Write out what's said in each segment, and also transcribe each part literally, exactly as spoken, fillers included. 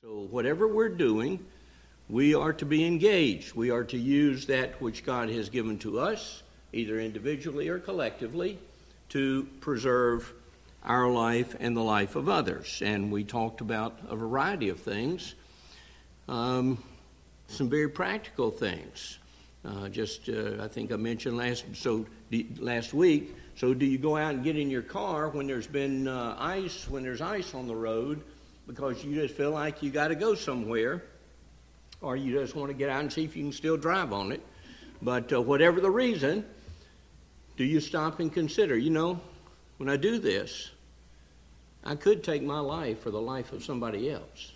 So whatever we're doing, we are to be engaged. We are to use that which God has given to us, either individually or collectively, to preserve our life and the life of others. And we talked about a variety of things, um, some very practical things. Uh, just, uh, I think I mentioned last so last week. So, do you go out and get in your car when there's been uh, ice, when there's ice on the road, because you just feel like you got to go somewhere, or you just want to get out and see if you can still drive on it? But uh, whatever the reason, do you stop and consider? You know, when I do this, I could take my life for the life of somebody else.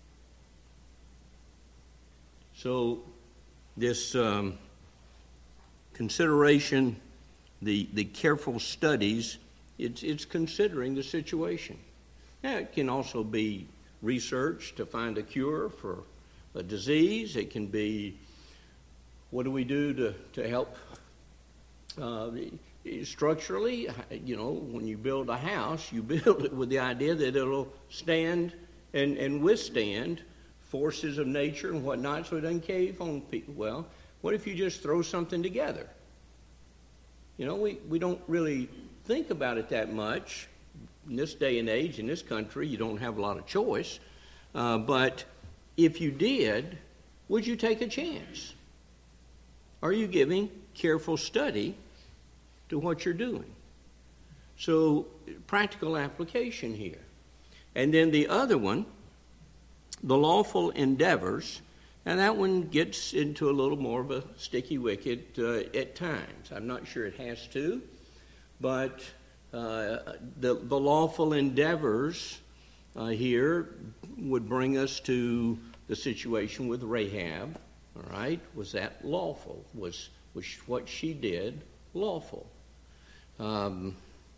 So, this um, consideration, the the careful studies, it's it's considering the situation. Now, it can also be research to find a cure for a disease. It can be, what do we do to, to help uh, structurally? You know, when you build a house, you build it with the idea that it'll stand and, and withstand forces of nature and whatnot, so it doesn't cave on people. Well, what if you just throw something together? You know, we, we don't really think about it that much. In this day and age, in this country, you don't have a lot of choice. Uh, but if you did, would you take a chance? Are you giving careful study to what you're doing? So, practical application here. And then the other one, the lawful endeavors, and that one gets into a little more of a sticky wicket uh, at times. I'm not sure it has to, but uh, the, the lawful endeavors uh, here would bring us to the situation with Rahab. All right, was that lawful? Was was what she did lawful? Um,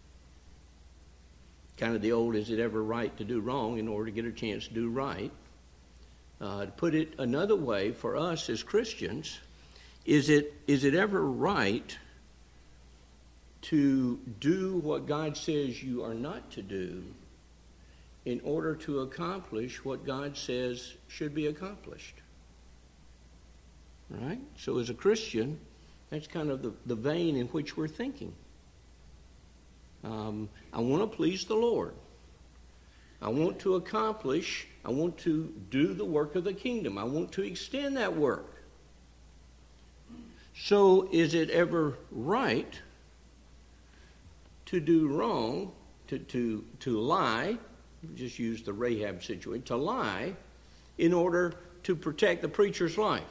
kind of the old, is it ever right to do wrong in order to get a chance to do right? Uh, to put it another way, for us as Christians, is it is it ever right to do what God says you are not to do in order to accomplish what God says should be accomplished? Right? So as a Christian, that's kind of the, the vein in which we're thinking. Um, I want to please the Lord. I want to accomplish, I want to do the work of the kingdom. I want to extend that work. So is it ever right to do wrong, to, to, to lie, just use the Rahab situation, to lie in order to protect the preacher's life?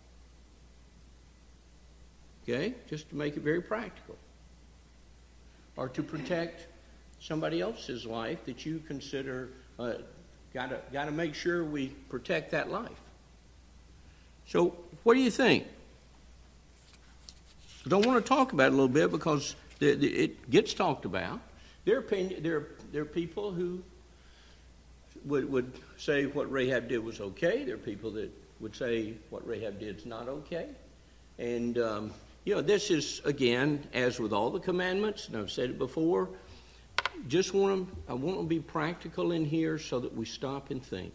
Okay, just to make it very practical. Or to protect somebody else's life that you consider, uh, gotta gotta make sure we protect that life. So, what do you think? I don't want to talk about it a little bit because the, the, it gets talked about. There are opinion, there there are people who would would say what Rahab did was okay. There are people that would say what Rahab did is not okay, and um, you know, this is, again, as with all the commandments, and I've said it before, just want to, I want to be practical in here so that we stop and think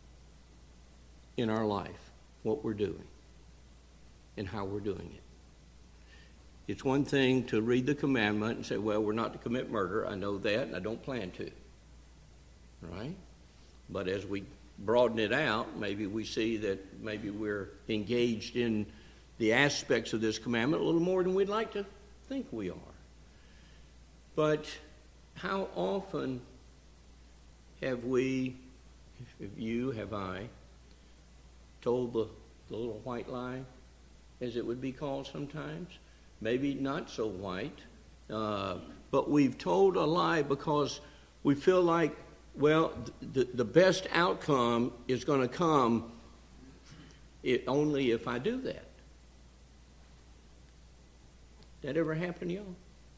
in our life what we're doing and how we're doing it. It's one thing to read the commandment and say, well, we're not to commit murder. I know that, and I don't plan to. Right? But as we broaden it out, maybe we see that maybe we're engaged in the aspects of this commandment a little more than we'd like to think we are. But how often have we, have you, have I, told the, the little white lie, as it would be called sometimes? Maybe not so white, uh, but we've told a lie because we feel like, well, the, the best outcome is going to come it, only if I do that. That ever happen to y'all?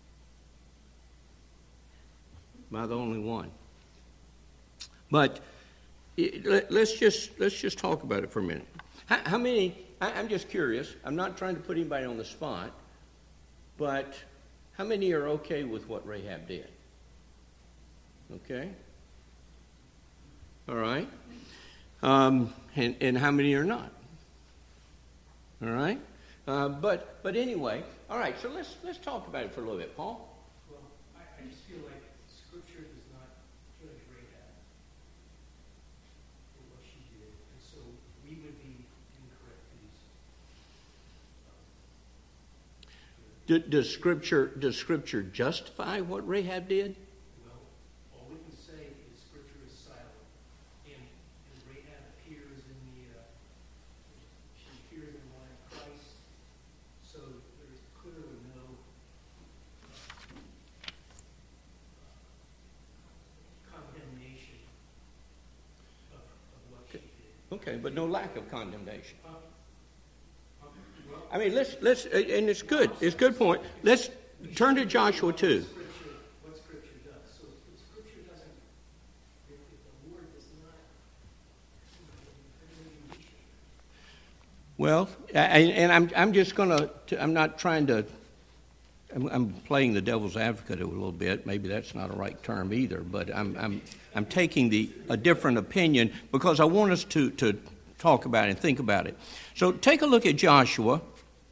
Am I the only one? But it, let, let's just let's just talk about it for a minute. How, how many? I, I'm just curious. I'm not trying to put anybody on the spot, but how many are okay with what Rahab did? Okay. All right. um, and, and how many are not. All right? Uh, but but anyway, all right, so let's let's talk about it for a little bit, Paul. Well, I, I just feel like Scripture does not judge Rahab for what she did, and so we would be incorrect to Do, does Scripture does Scripture justify what Rahab did? Well, all we can say is Scripture is silent, and, and Rahab appears in the uh, she appears in the line of Christ, so there's clearly no uh, condemnation of, of what she did. Okay, but no lack of condemnation. Uh, uh, well, I mean, let's let's and it's good. It's a good point. Let's turn to Joshua two. Scripture, what Scripture does. So if Scripture doesn't, if, if the Lord does not, Well, I, and I'm I'm just gonna I'm not trying to. I'm, I'm playing the devil's advocate a little bit. Maybe that's not a right term either. But I'm I'm I'm taking the a different opinion because I want us to to talk about it and think about it. So take a look at Joshua.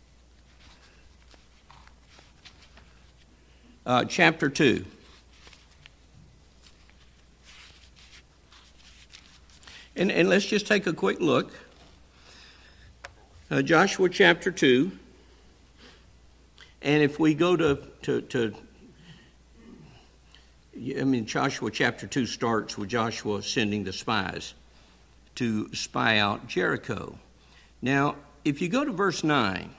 Uh, chapter two. And, and let's just take a quick look. Uh, Joshua chapter two. And if we go to, to, to, I mean, Joshua chapter two starts with Joshua sending the spies to spy out Jericho. Now, if you go to verse nine,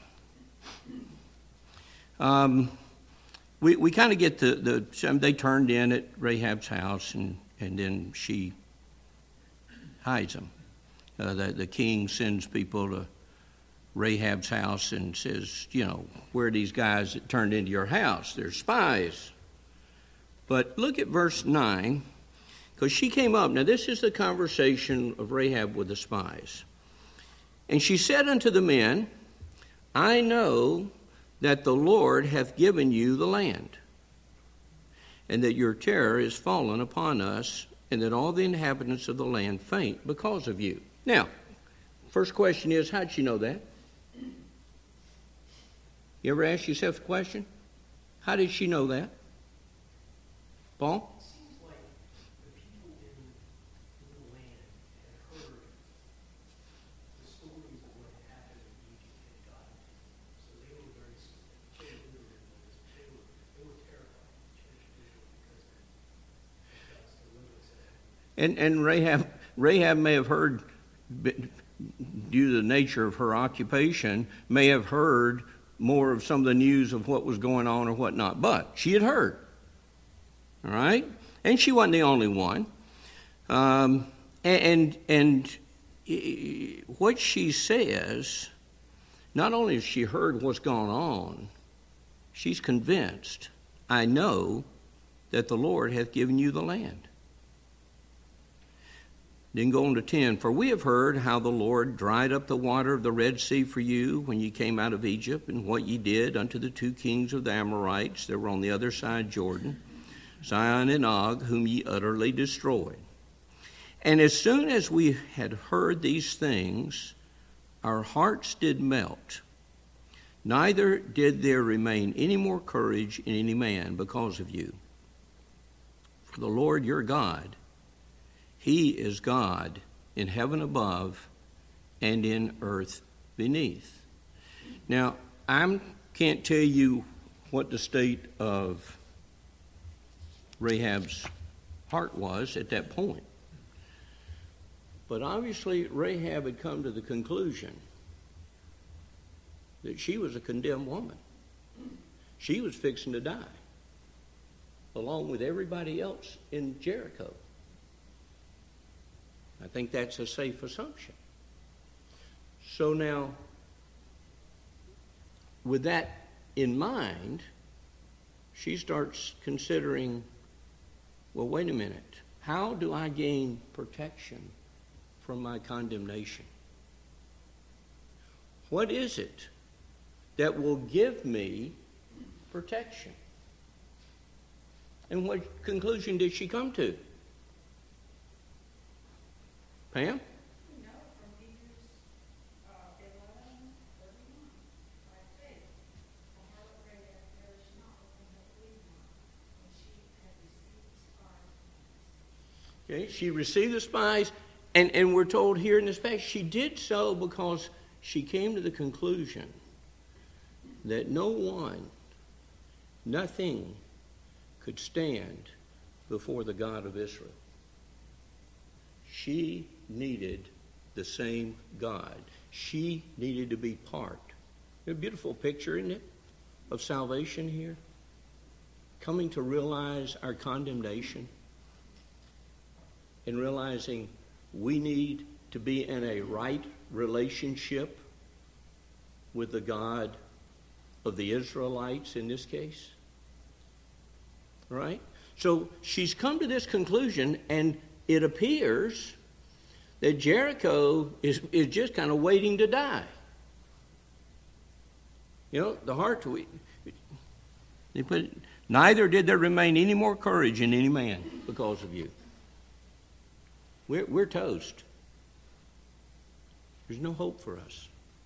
um, We we kind of get the, the they turned in at Rahab's house, and, and then she hides them. Uh, the, the king sends people to Rahab's house and says, you know, where are these guys that turned into your house? They're spies. But look at verse nine, because she came up. Now this is the conversation of Rahab with the spies. And she said unto the men, I know that the Lord hath given you the land, and that your terror is fallen upon us, and that all the inhabitants of the land faint because of you. Now, first question is, how'd she know that? You ever ask yourself the question? How did she know that? Paul? it seems like the people in, in the land had heard the stories of what happened in Egypt had gotten to them. So they were very, they were, they were, they were terrified of the children of Israel because of God's deliverance that happened. And, and Rahab, Rahab may have heard, due to the nature of her occupation, may have heard more of some of the news of what was going on or whatnot. But she had heard. All right? And she wasn't the only one. Um, and, and and what she says, not only has she heard what's gone on, she's convinced, I know that the Lord hath given you the land. Then go on to ten. For we have heard how the Lord dried up the water of the Red Sea for you when you came out of Egypt, and what ye did unto the two kings of the Amorites that were on the other side Jordan, Sihon and Og, whom ye utterly destroyed. And as soon as we had heard these things, our hearts did melt. Neither did there remain any more courage in any man because of you. For the Lord your God, He is God in heaven above and in earth beneath. Now, I can't tell you what the state of Rahab's heart was at that point. But obviously, Rahab had come to the conclusion that she was a condemned woman. She was fixing to die, along with everybody else in Jericho. I think that's a safe assumption. So now, with that in mind, she starts considering, well, wait a minute. How do I gain protection from my condemnation? What is it that will give me protection? And what conclusion did she come to? Pam? Okay, she received the spies, and, and we're told here in this passage, she did so because she came to the conclusion that no one, nothing could stand before the God of Israel. She needed the same God. She needed to be part. A beautiful picture, isn't it, of salvation here? Coming to realize our condemnation and realizing we need to be in a right relationship with the God of the Israelites in this case. Right? So she's come to this conclusion, and it appears that Jericho is, is just kind of waiting to die. You know, the heart, we, they put, neither did there remain any more courage in any man because of you. We're, we're toast. There's no hope for us.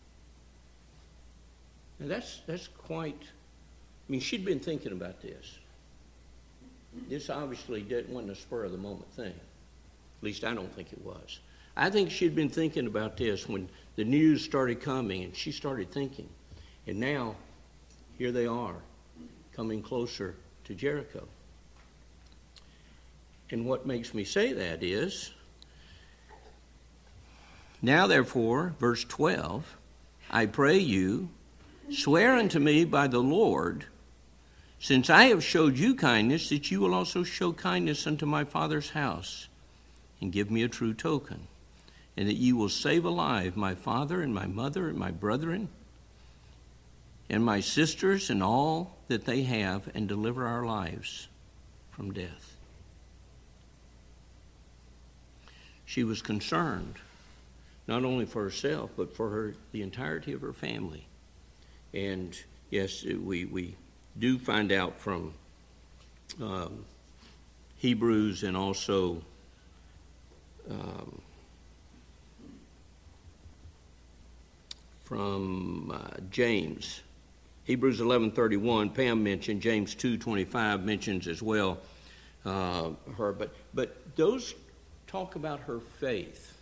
And that's, that's quite, I mean, she'd been thinking about this. This obviously didn't, wasn't a spur of the moment thing. At least I don't think it was. I think she'd been thinking about this when the news started coming, and she started thinking. And now, here they are, coming closer to Jericho. And what makes me say that is, now therefore, verse twelve, I pray you, swear unto me by the Lord, since I have showed you kindness, that you will also show kindness unto my father's house, and give me a true token, and that you will save alive my father and my mother and my brethren, and my sisters and all that they have, and deliver our lives from death. She was concerned, not only for herself, but for her, the entirety of her family. And yes, we, we do find out from um, Hebrews and also um, from uh, James. Hebrews eleven thirty-one, Pam mentioned, James two twenty-five mentions as well uh, her. But, but those talk about her faith,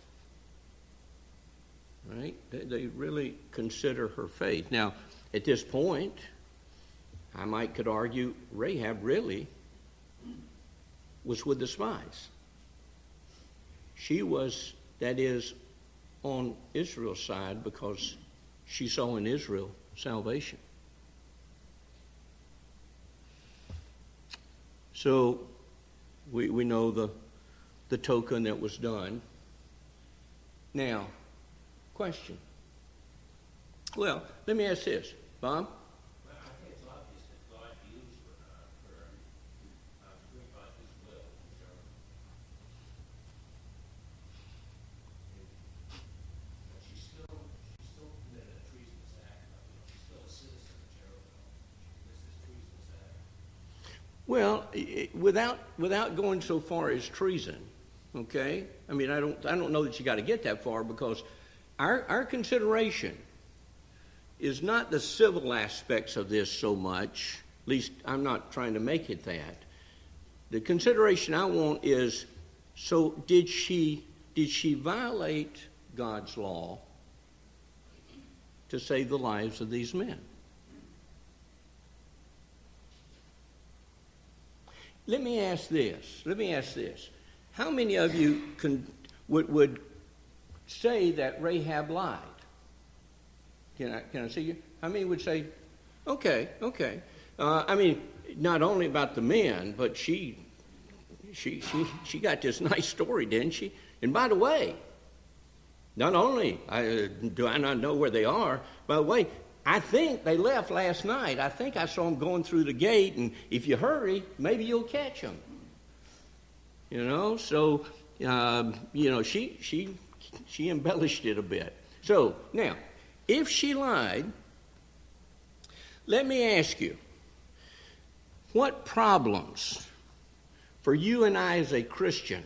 right? They, they really consider her faith. Now, at this point, I might could argue Rahab really was with the spies. She was, that is, on Israel's side because she saw in Israel salvation. So we we know the the token that was done. Now, question. Well, let me ask this, Bob. Well, I think it's obvious that God used for her for uh, to bring about His will. So, but she still she still committed a treasonous act. She's still a citizen of Jericho. This is treasonous act. Well, without without going so far as treason, okay? I mean, I don't I don't know that you got to get that far, because our our consideration is not the civil aspects of this so much. At least I'm not trying to make it that. The consideration I want is, so did she did she violate God's law to save the lives of these men? Let me ask this. Let me ask this. How many of you can, would, would say that Rahab lied? Can I, can I see you? How many would say, okay, okay. Uh, I mean, not only about the men, but she, she, she, she got this nice story, didn't she? And by the way, not only I, do I not know where they are, by the way, I think they left last night. I think I saw them going through the gate, and if you hurry, maybe you'll catch them. You know, so, um, you know, she, she, she embellished it a bit. So, now, if she lied, let me ask you, what problems for you and I as a Christian,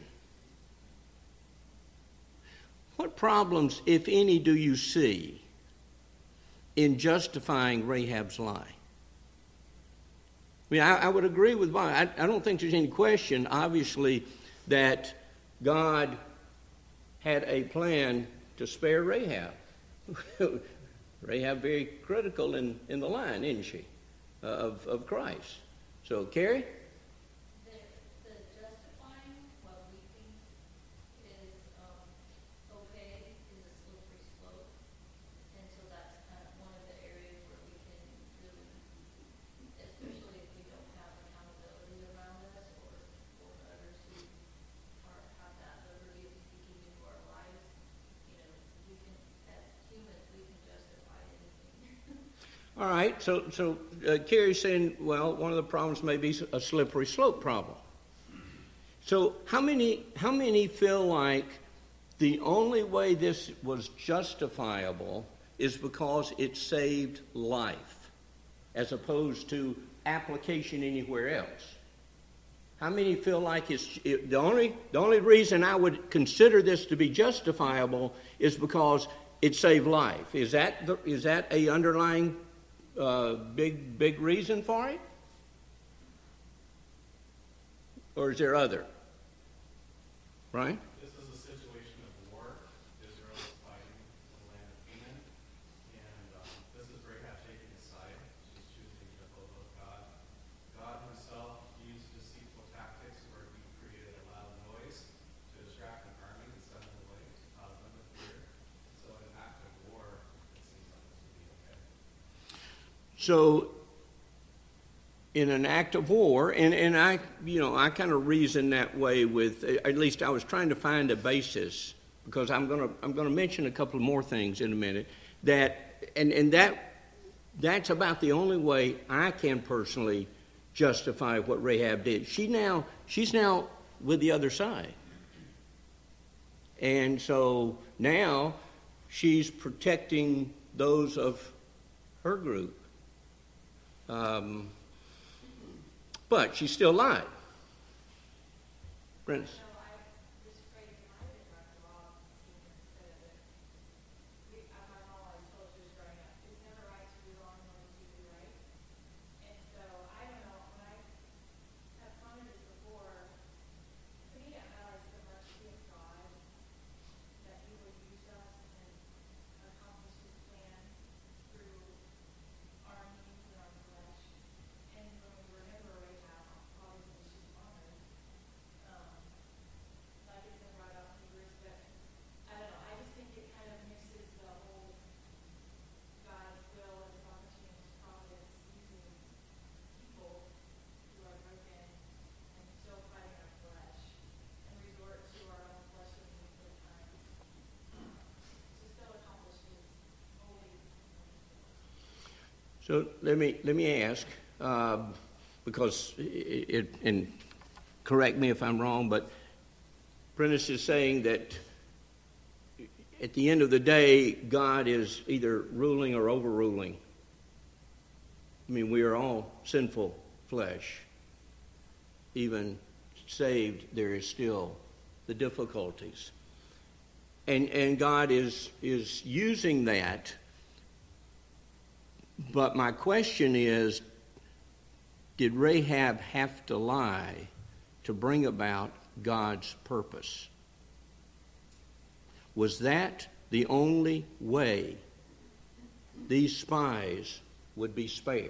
what problems, if any, do you see in justifying Rahab's lie? I mean, I, I would agree with Bob. I, I don't think there's any question, obviously, that God had a plan to spare Rahab. Rahab very critical in, in the line, isn't she, uh, of, of Christ. So, Carrie? The, the justifying what we think is um, okay is a slippery slope. And so that's kind of one of the areas where we can really, especially if we don't have accountability around us or, or others who are, have that liberty of speaking into our lives, you know, we can, as humans, we can justify anything. All right, so so uh, Carrie's saying, well, one of the problems may be a slippery slope problem. So how many how many feel like the only way this was justifiable is because it saved life, as opposed to application anywhere else? How many feel like it's it, the only the only reason I would consider this to be justifiable is because it saved life? Is that the, is that a underlying Uh, big, big reason for it? Or is there other? Right? This is a situation of war. Israel is fighting the land of Canaan. And um, this is Rahab taking a side. She's choosing to follow God. God himself used deceitful tactics where he created a loud noise to distract an army and send them away, to cause them to fear. So in an act of war, it seems like this would be okay. So, in an act of war, and, and I, you know, I kind of reason that way with, at least I was trying to find a basis, because I'm going to I'm going to mention a couple more things in a minute, that, and, and that that's about the only way I can personally justify what Rahab did. She now, she's now with the other side. And so now she's protecting those of her group. Um, but she still lied. Brenda. No, I was afraid you might have been wrong instead of it. We, I, my mom always told us growing up, it's never right to do wrong, nor to do right. And so, I don't know, when I have pondered this before, to me it highlights the mercy of God, that he will use us and accomplish his plan through our means and our flesh. And when we remember Rahab, obviously she's honored. Um, like it's been brought up in Hebrews, but I don't know, I just think it kind of mixes the whole God's will and sovereignty and his providence using people who are broken and still fighting our flesh and resort to our own fleshly needs at times to still accomplish his holy will. So let me let me ask, uh, because it, it, and correct me if I'm wrong, but Prentice is saying that at the end of the day, God is either ruling or overruling. I mean, we are all sinful flesh. Even saved, there is still the difficulties. And and God is is using that. But my question is, did Rahab have to lie to bring about God's purpose? Was that the only way these spies would be spared?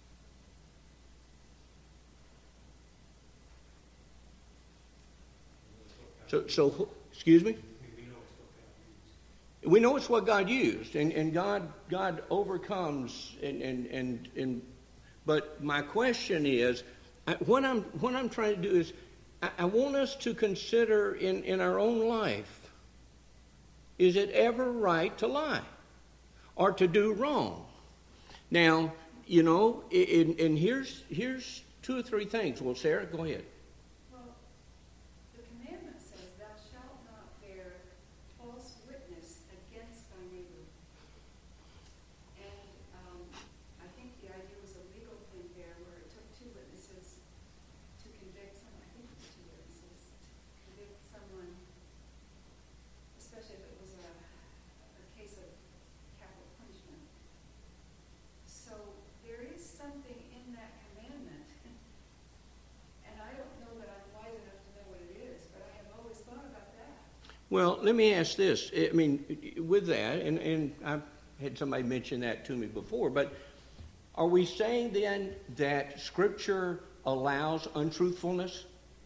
So, so excuse me? We know it's what God used, and, and God God overcomes, and, and, and, and but my question is, I, what I'm what I'm trying to do is, I, I want us to consider in, in our own life, is it ever right to lie or to do wrong? Now, you know, and, and here's here's two or three things. Well, Sarah, go ahead. Well, the commandment says, thou shalt not bear false witness against thy neighbor. And um, I think the idea was a legal thing there where it took two witnesses to convict someone. I think it was two witnesses to convict someone, especially if it was a, a case of capital punishment. So there is something in that commandment. And I don't Well, let me ask this. I mean, with that, and, and I've had somebody mention that to me before, but are we saying then that Scripture allows untruthfulness?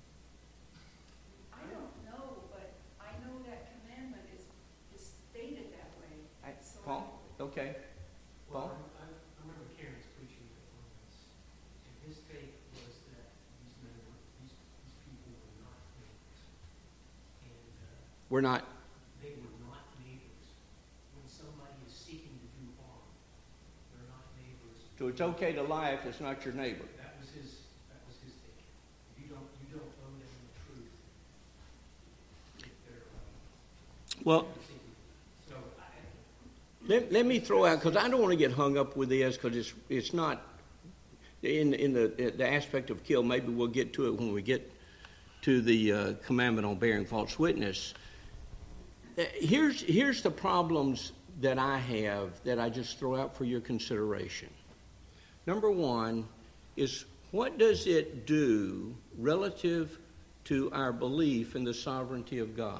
I don't know, but I know that commandment is, is stated that way. I- So Paul? Okay. Well, Paul? I, I remember Karen's preaching on this, and his take was that these men were, these, these people were not neighbors. And, uh, We're not. they were not neighbors. When somebody is seeking to do harm, they're not neighbors. So it's okay to lie if it's not your neighbor. That was his, that was his take. You don't, you don't owe them the truth. If they're, uh, Well, seeking. So, I, let, let me throw out, because I don't want to get hung up with this, because it's, it's not in, in the, the aspect of kill. Maybe we'll get to it when we get to the uh, commandment on bearing false witness. Uh, Here's, here's the problems that I have that I just throw out for your consideration. Number one is, what does it do relative to our belief in the sovereignty of God?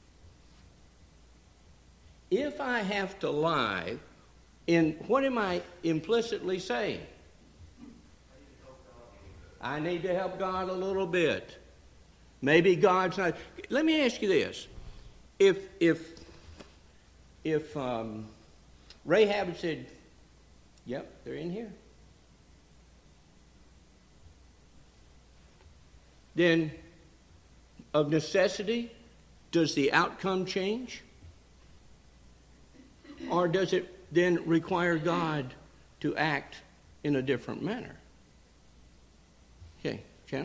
If I have to lie, in what am I implicitly saying? I need to help God a little bit. Maybe God's not. Let me ask you this: If if if um, Rahab had said, "Yep, they're in here," then of necessity, does the outcome change? Or does it then require God to act in a different manner? Okay, Shannon?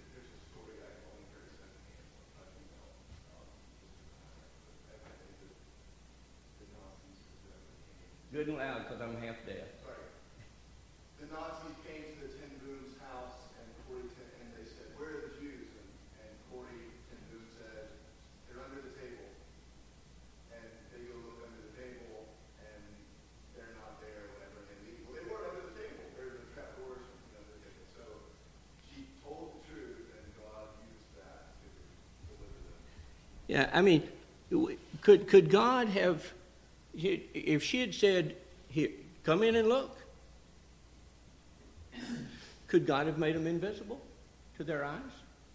Good and loud, because I'm half deaf. Sorry. The Nazis came to the Ten Boom's house, and Corey Ten, and they said, "Where are the Jews?" And, and Corey Ten Boom said, "They're under the table." And they go look under the table, and they're not there. Whenever they leave, well, they weren't under the table. They're the trap doors under the table. So she told the truth, and God used that to deliver them. Yeah, I mean, could could God have, if she had said, "Here, come in and look," could God have made them invisible to their eyes?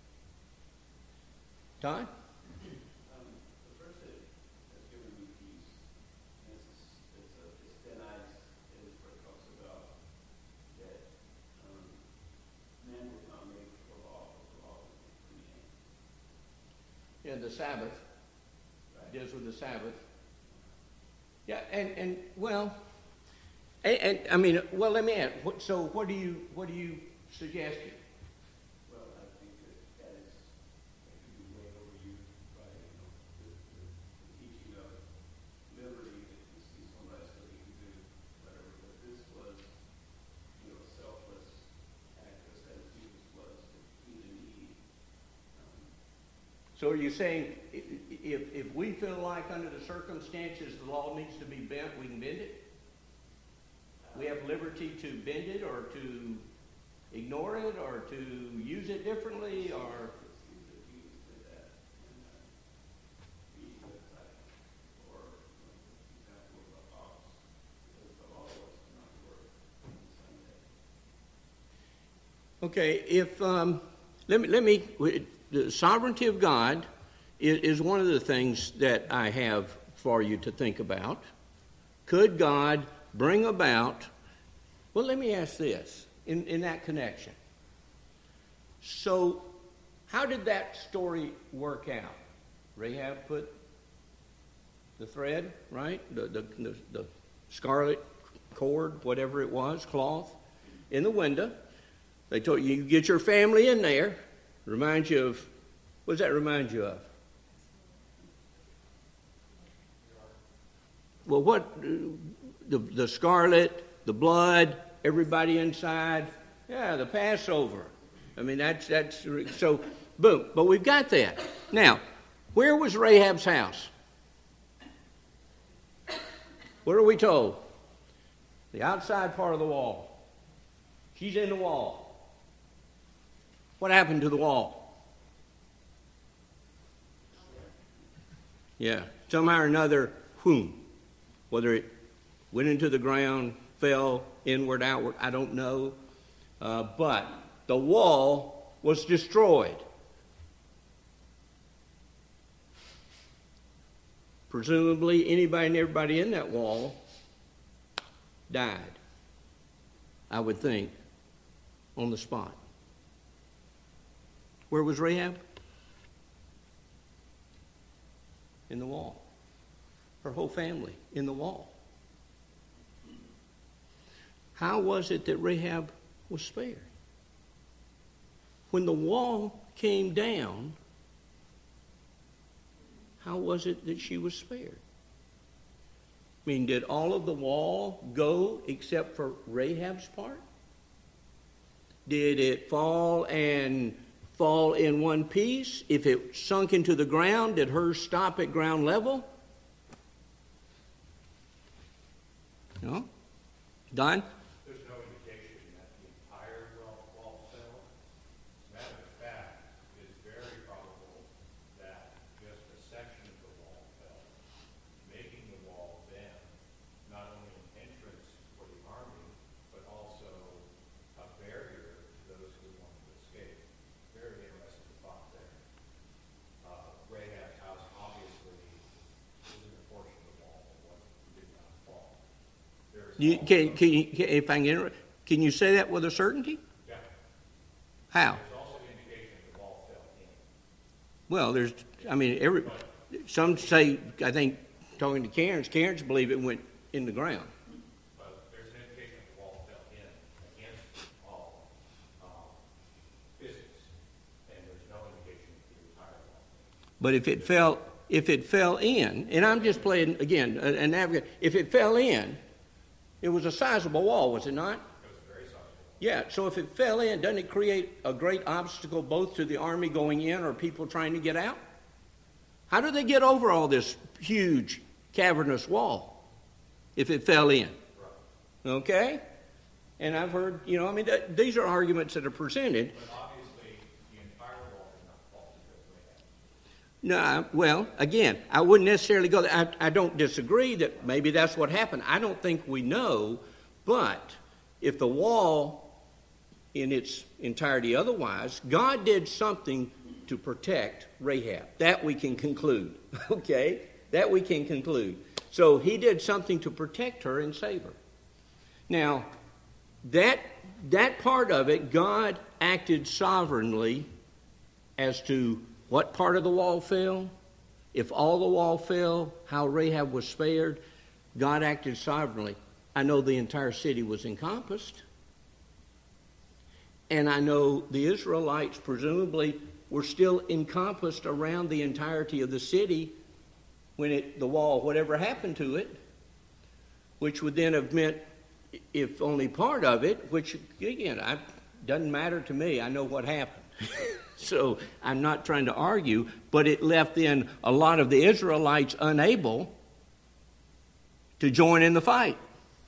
Todd? Um, the verse that has given me peace, and it's, it's, a, it's thin ice, is where it talks about that um, men were not made for the law, but the law was made for man. Yeah, the Sabbath. Right? Deals with the Sabbath. Yeah, and, and well, and, and I mean, well, let me ask. What, so, what do you what do you suggest? Well, I think that that is, that could be way overused by, you know, the, the, the teaching of liberty, that you see somebody so he can do whatever, but this was, you know, a selfless act, just as Jesus was to eat and eat. Um, So, are you saying i- if if we feel like under the circumstances the law needs to be bent, we can bend it? We have liberty to bend it, or to ignore it, or to use it differently, or it seems that Jesus did that in uh, feeding the disciples, or you know, the example of the ox, because the law was not work on Sunday. okay. If um, let me let me the sovereignty of God is, is one of the things that I have for you to think about. Could God bring about? Well, let me ask this in, in that connection. So, how did that story work out? Rahab put the thread, right? The, the, the, the scarlet cord, whatever it was, cloth, in the window. They told you, you get your family in there. Reminds you of, what does that remind you of? Well, what, the, the scarlet, the blood, everybody inside. Yeah, the Passover. I mean, that's, that's, so, boom. But we've got that. Now, where was Rahab's house? What are we told? The outside part of the wall. She's in the wall. What happened to the wall? Yeah. Somehow or another, whom? Whether it went into the ground, fell inward, outward, I don't know. Uh, but the wall was destroyed. Presumably, anybody and everybody in that wall died, I would think, on the spot. Where was Rahab? In the wall. Her whole family in the wall. How was it that Rahab was spared? When the wall came down, how was it that she was spared? I mean, did all of the wall go except for Rahab's part? Did it fall and fall in one piece? If it sunk into the ground, did hers stop at ground level? No? Don? There's no indication that the entire wall, wall fell. As a matter of fact, it is very probable that just a section of the wall fell, making the wall then not only an entrance for the army, but also a barrier to those who wanted to escape. Very interesting thought there. Uh, Rahab's house obviously was in a portion of the wall that wasn't, did not fall. There's You, can, can you, can, if I can interrupt, can you say that with a certainty? Yeah. How? There's also an indication the wall fell in. Well, there's, I mean, every, some say, I think, talking to Cairns, Cairns believe it went in the ground. But there's an indication the wall fell in against all um, physics, and there's no indication of the entire wall. But if it fell, if it fell in, and I'm just playing, again, an advocate, if it fell in, it was a sizable wall, was it not? It was very sizable. Yeah, so if it fell in, doesn't it create a great obstacle both to the army going in or people trying to get out? How do they get over all this huge cavernous wall if it fell in? Right. Okay? And I've heard, you know, I mean, th- these are arguments that are presented. But obviously, the entire wall did not fall because Rahab. No, I, well, again, I wouldn't necessarily go there. I, I don't disagree that maybe that's what happened. I don't think we know, but if the wall in its entirety otherwise, God did something to protect Rahab. That we can conclude, okay? That we can conclude. So he did something to protect her and save her. Now, that, that part of it, God acted sovereignly as to what part of the wall fell. If all the wall fell, how Rahab was spared, God acted sovereignly. I know the entire city was encompassed. And I know the Israelites presumably were still encompassed around the entirety of the city when it, the wall, whatever happened to it, which would then have meant, if only part of it, which, again, it doesn't matter to me. I know what happened. So I'm not trying to argue, but it left then a lot of the Israelites unable to join in the fight.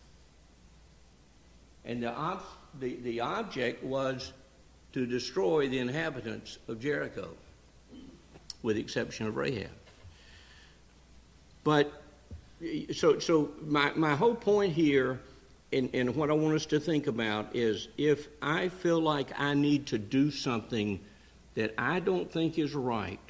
And the, ob- the, the object was to destroy the inhabitants of Jericho, with the exception of Rahab. But, so so my, my whole point here, and, and what I want us to think about is, if I feel like I need to do something that I don't think is right,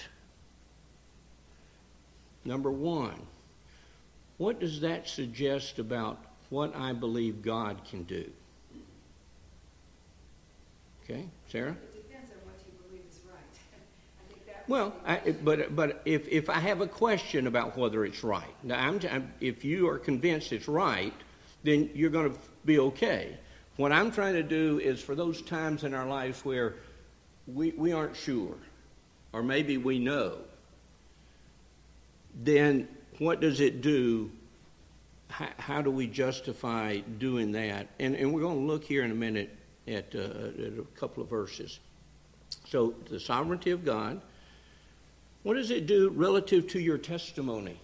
number one, what does that suggest about what I believe God can do? Okay, Sarah? It depends on what you believe is right. I think that Well, I, but but if if I have a question about whether it's right, now I'm, I'm, if you are convinced it's right, then you're going to be okay. What I'm trying to do is, for those times in our lives where we we aren't sure, or maybe we know, then what does it do? How, how do we justify doing that? And and we're going to look here in a minute at, uh, at a couple of verses. So the sovereignty of God. What does it do relative to your testimony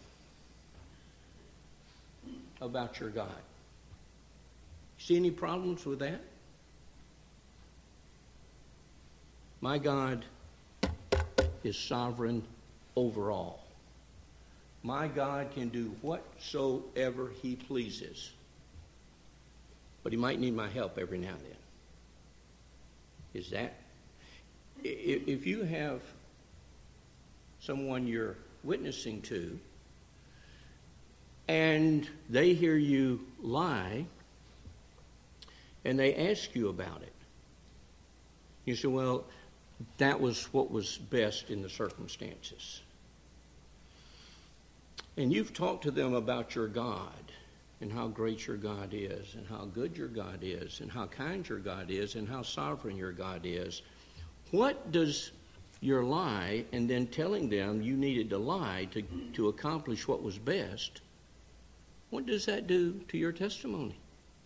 about your God? See any problems with that? My God is sovereign over all. my God can do whatsoever he pleases. But he might need my help every now and then. Is that? If you have someone you're witnessing to, and they hear you lie, and they ask you about it, you say, well, that was what was best in the circumstances. And you've talked to them about your God, and how great your God is, and how good your God is, and how kind your God is, and how sovereign your God is. What does your lie, and then telling them you needed to lie to, to accomplish what was best, what does that do to your testimony?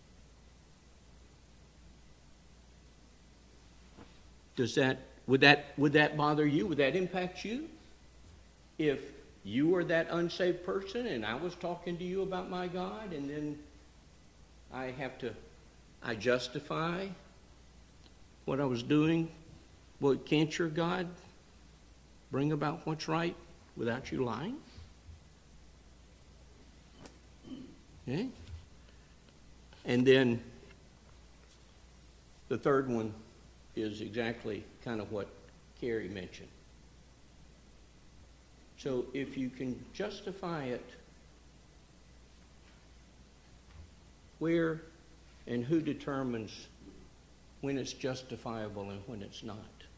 Does that, would that, would that bother you? Would that impact you? If you were that unsaved person and I was talking to you about my God, and then I have to, I justify what I was doing. Well, can't your God bring about what's right without you lying? Okay? And then the third one is exactly kind of what Carrie mentioned. So if you can justify it, where and who determines when it's justifiable and when it's not?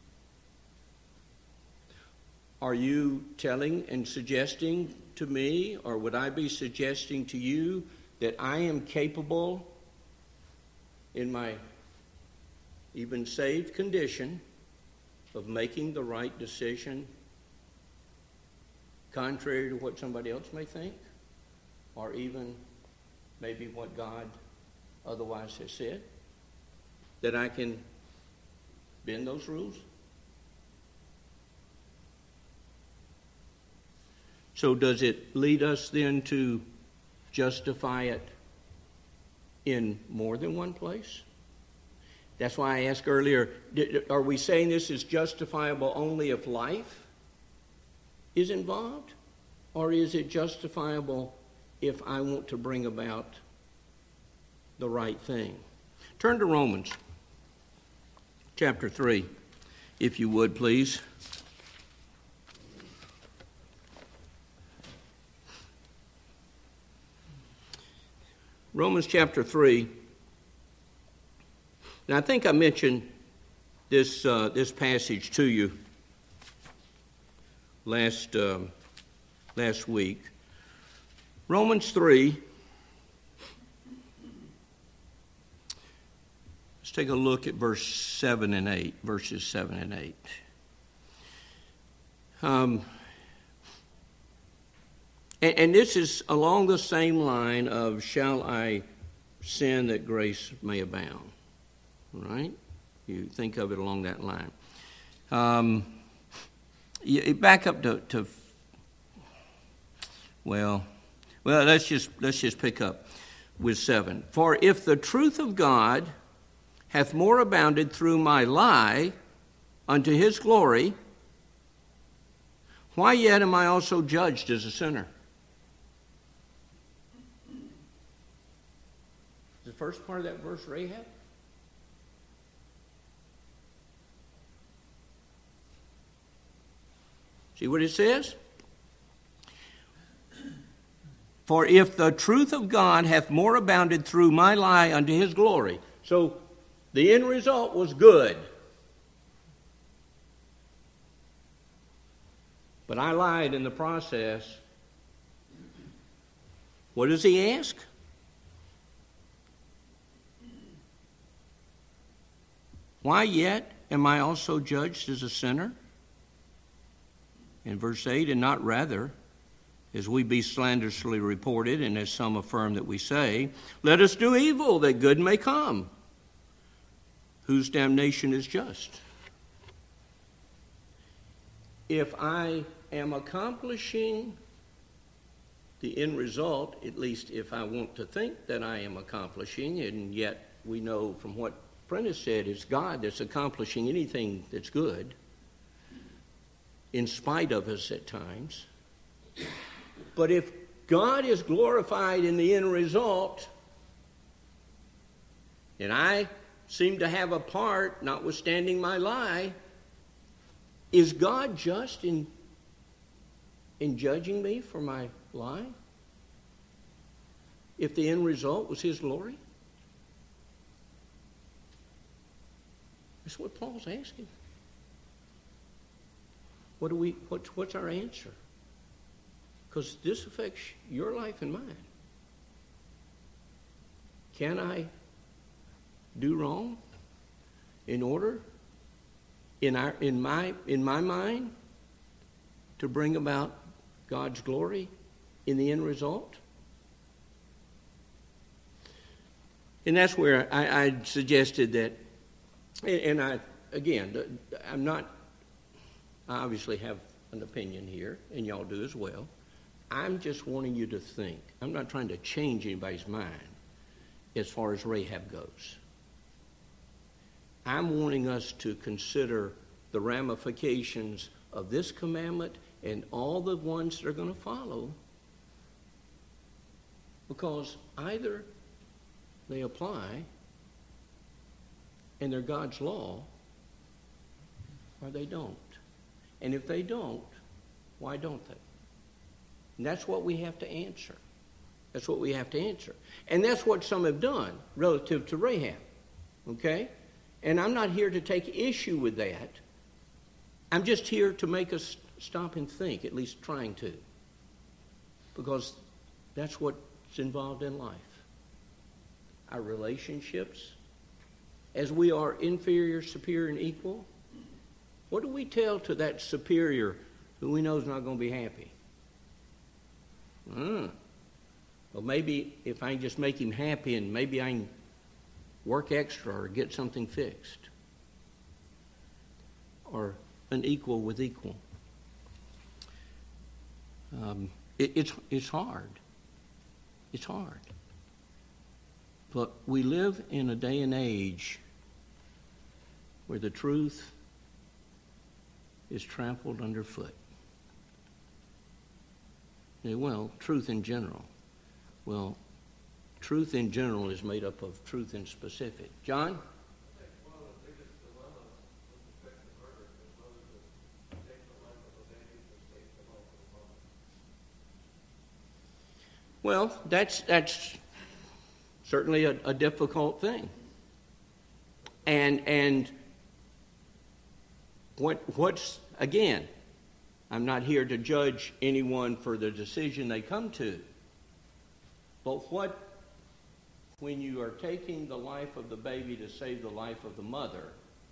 Are you telling and suggesting to me, or would I be suggesting to you, that I am capable in my even saved condition of making the right decision contrary to what somebody else may think, or even maybe what God otherwise has said? That I can bend those rules? So does it lead us then to justify it in more than one place? That's why I asked earlier, are we saying this is justifiable only if life is involved? Or is it justifiable if I want to bring about the right thing? Turn to Romans chapter three, if you would, please. Romans chapter three. And I think I mentioned this uh, this passage to you last uh, last week. Romans three. Let's take a look at verse seven and eight. Verses seven and eight. Um, and, and this is along the same line of, shall I sin that grace may abound? Right? You think of it along that line. Um, you back up to, to well, well. Let's just let's just pick up with seven. For if the truth of God hath more abounded through my lie unto His glory, why yet am I also judged as a sinner? The first part of that verse, Rahab. See what it says? For if the truth of God hath more abounded through my lie unto His glory. So the end result was good. But I lied in the process. What does he ask? Why yet am I also judged as a sinner? In verse eight, and not rather, as we be slanderously reported, and as some affirm that we say, let us do evil that good may come, whose damnation is just. If I am accomplishing the end result, at least if I want to think that I am accomplishing, and yet we know from what Prentice said, it's God that's accomplishing anything that's good, in spite of us at times, But if God is glorified in the end result, and I seem to have a part, notwithstanding my lie, is God just in, in judging me for my lie? If the end result was His glory? That's what Paul's asking. What do we? What, what's our answer? Because this affects your life and mine. Can I do wrong in order, in our, in my, in my mind, to bring about God's glory in the end result? And that's where I, I suggested that, and I, again, I'm not, I obviously have an opinion here, and y'all do as well. I'm just wanting you to think. I'm not trying to change anybody's mind as far as Rahab goes. I'm wanting us to consider the ramifications of this commandment and all the ones that are going to follow, because either they apply and they're God's law, or they don't. And if they don't, why don't they? And that's what we have to answer. That's what we have to answer. And that's what some have done relative to Rahab. Okay? And I'm not here to take issue with that. I'm just here to make us stop and think, at least trying to. Because that's what's involved in life. Our relationships, as we are inferior, superior, and equal, what do we tell to that superior who we know is not going to be happy? Hmm. Well, maybe if I can just make him happy and maybe I can work extra or get something fixed. Or an equal with equal. Um, it, it's, it's hard. It's hard. But we live in a day and age where the truth is trampled underfoot. Yeah, well, truth in general. Well, truth in general is made up of truth in specific. John? Well, that's that's certainly a, a difficult thing. And and what what's again, I'm not here to judge anyone for the decision they come to. But what, when you are taking the life of the baby to save the life of the mother,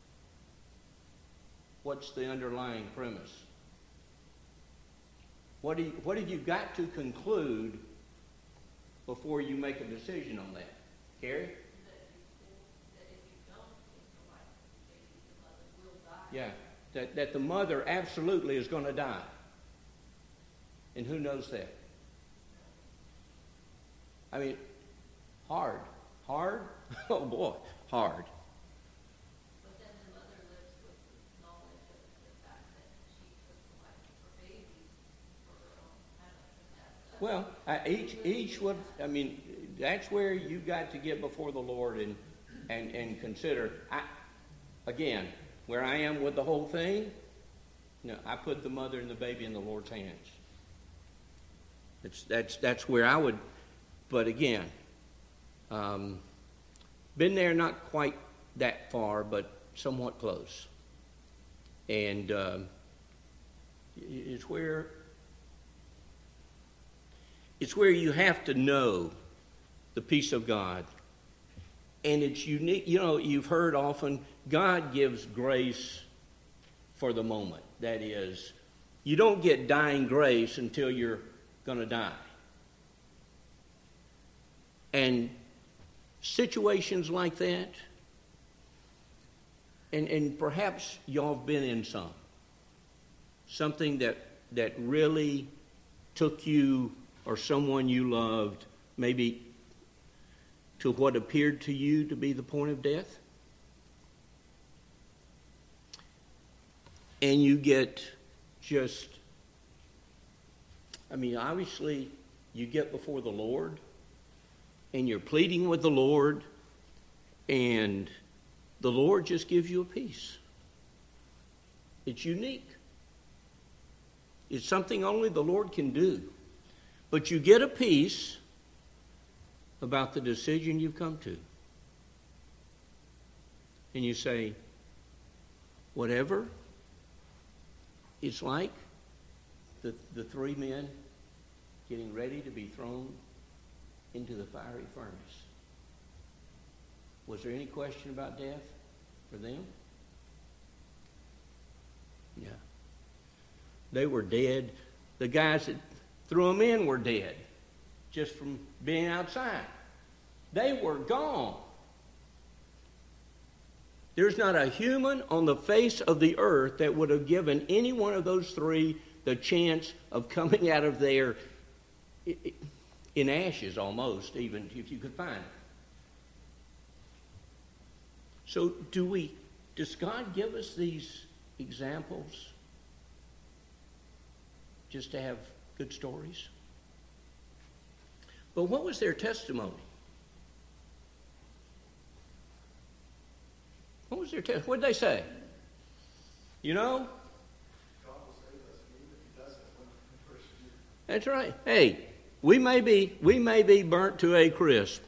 what's the underlying premise? What do you, what have you got to conclude before you make a decision on that? Carrie? Yeah, that, that the mother absolutely is going to die. And who knows that? I mean, hard. Hard? Oh boy, hard. But then the mother lives with the knowledge of the fact that she took the life of her baby for her own kind of. Well, I, each each would. I mean, that's where you got to get before the Lord and and and consider. I, again, where I am with the whole thing, no, I put the mother and the baby in the Lord's hands. It's that's that's where I would. But again, um, been there, not quite that far, but somewhat close. And um, it's where it's where you have to know the peace of God. And it's unique. You know, you've heard often, God gives grace for the moment. That is, you don't get dying grace until you're going to die. And situations like that, and, and perhaps y'all have been in some, something that, that really took you or someone you loved maybe to what appeared to you to be the point of death. And you get just I mean, obviously, you get before the Lord, and you're pleading with the Lord, and the Lord just gives you a peace. It's unique. It's something only the Lord can do. But you get a peace about the decision you've come to. And you say, whatever it's like, the, the three men getting ready to be thrown into the fiery furnace. Was there any question about death for them? Yeah. They were dead. The guys that threw them in were dead just from being outside. They were gone. There's not a human on the face of the earth that would have given any one of those three the chance of coming out of there in ashes almost, even if you could find it. So do we, does God give us these examples just to have good stories? But what was their testimony? What was their testimony? What did they say? You know? God will save us, and even if he doesn't, when we persevere. That's right. Hey, we may be we may be burnt to a crisp,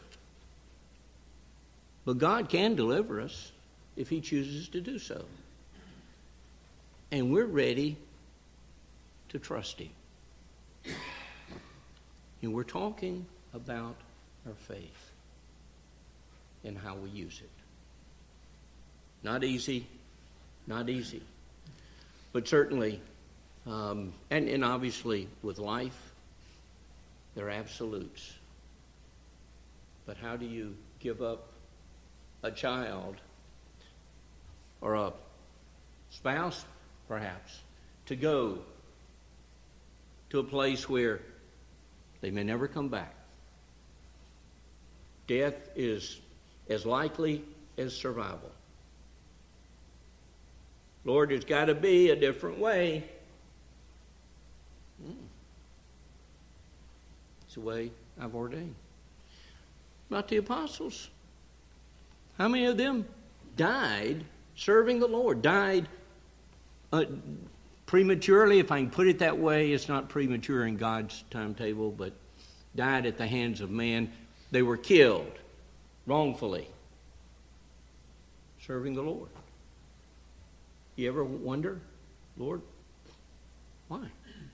but God can deliver us if he chooses to do so. And we're ready to trust him. And we're talking about our faith and how we use it. Not easy, not easy. But certainly, um, and, and obviously with life, they're absolutes. But how do you give up a child or a spouse, perhaps, to go to a place where they may never come back? Death is as likely as survival. Lord, there's got to be a different way. Mm. It's the way I've ordained. About the apostles. How many of them died serving the Lord? Died uh, prematurely, if I can put it that way. It's not premature in God's timetable, but died at the hands of man. They were killed wrongfully, serving the Lord. You ever wonder, Lord, why?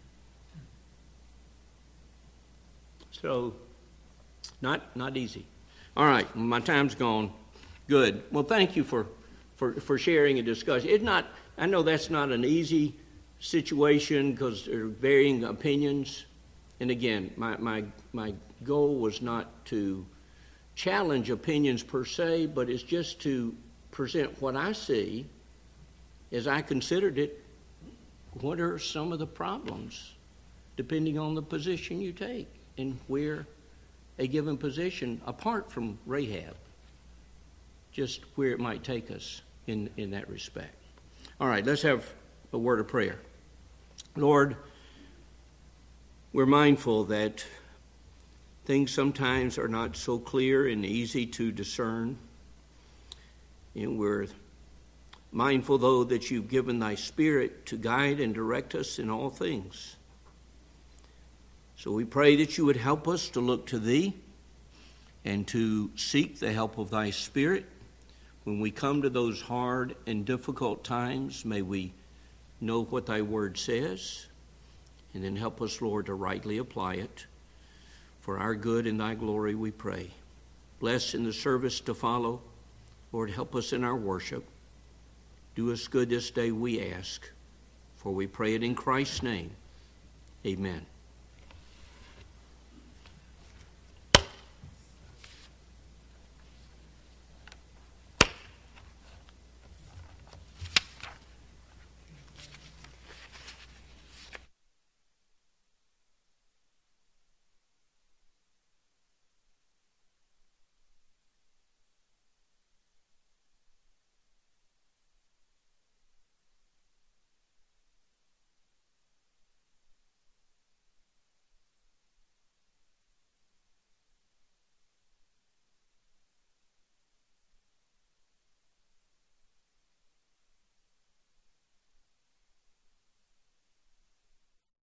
So, not not easy. All right, my time's gone. Good. Well, thank you for, for, for sharing and discussing. It's not. I know that's not an easy situation because there are varying opinions. And again, my, my my goal was not to challenge opinions per se, but it's just to present what I see. As I considered it, what are some of the problems, depending on the position you take and where a given position, apart from Rahab, just where it might take us in, in that respect. All right, let's have a word of prayer. Lord, we're mindful that things sometimes are not so clear and easy to discern, and we're mindful, though, that you've given thy Spirit to guide and direct us in all things. So we pray that you would help us to look to thee and to seek the help of thy Spirit. When we come to those hard and difficult times, may we know what thy word says, and then help us, Lord, to rightly apply it. For our good and thy glory we pray. Bless in the service to follow. Lord, help us in our worship. Do us good this day, we ask, for we pray it in Christ's name. Amen.